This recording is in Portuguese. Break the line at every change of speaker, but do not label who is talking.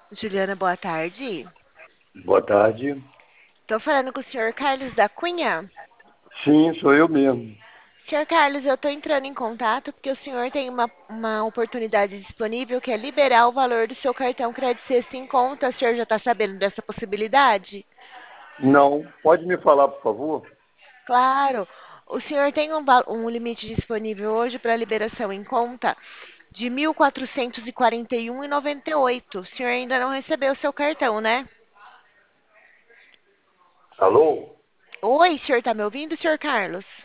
Juliana, boa tarde.
Boa tarde.
Estou falando com o senhor Carlos da Cunha.
Sim, sou eu mesmo.
Senhor Carlos, eu estou entrando em contato porque o senhor tem uma oportunidade disponível que é liberar o valor do seu cartão Crédito Sexta em conta. O senhor já está sabendo dessa possibilidade?
Não, pode me falar, por favor?
Claro. O senhor tem um limite disponível hoje para liberação em conta de 1.441,98. O senhor ainda não recebeu o seu cartão, né?
Alô?
Oi, senhor, está me ouvindo, senhor Carlos?